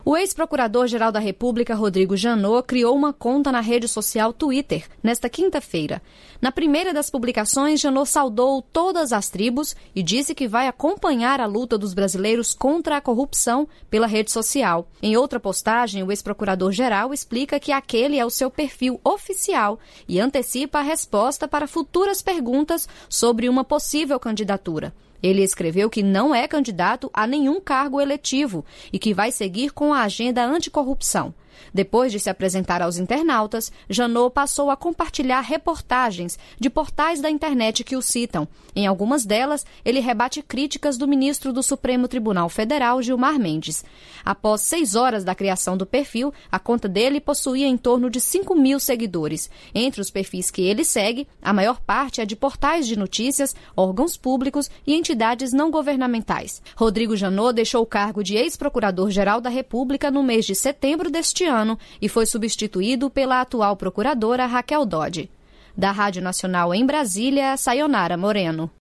O ex-procurador-geral da República, Rodrigo Janot, criou uma conta na rede social Twitter nesta quinta-feira. Na primeira das publicações, Janot saudou todas as tribos e disse que vai acompanhar a luta dos brasileiros contra a corrupção pela rede social. Em outra postagem, o ex-procurador-geral explica que aquele é o seu perfil oficial e antecipa a resposta para futuras perguntas sobre uma possível candidatura. Ele escreveu que não é candidato a nenhum cargo eletivo e que vai seguir com a agenda anticorrupção. Depois de se apresentar aos internautas, Janot passou a compartilhar reportagens de portais da internet que o citam. Em algumas delas, ele rebate críticas do ministro do Supremo Tribunal Federal, Gilmar Mendes. Após 6 horas da criação do perfil, a conta dele possuía em torno de 5.000 seguidores. Entre os perfis que ele segue, a maior parte é de portais de notícias, órgãos públicos e entidades não governamentais. Rodrigo Janot deixou o cargo de ex-procurador-geral da República no mês de setembro deste ano e foi substituído pela atual procuradora Raquel Dodge. Da Rádio Nacional em Brasília, Sayonara Moreno.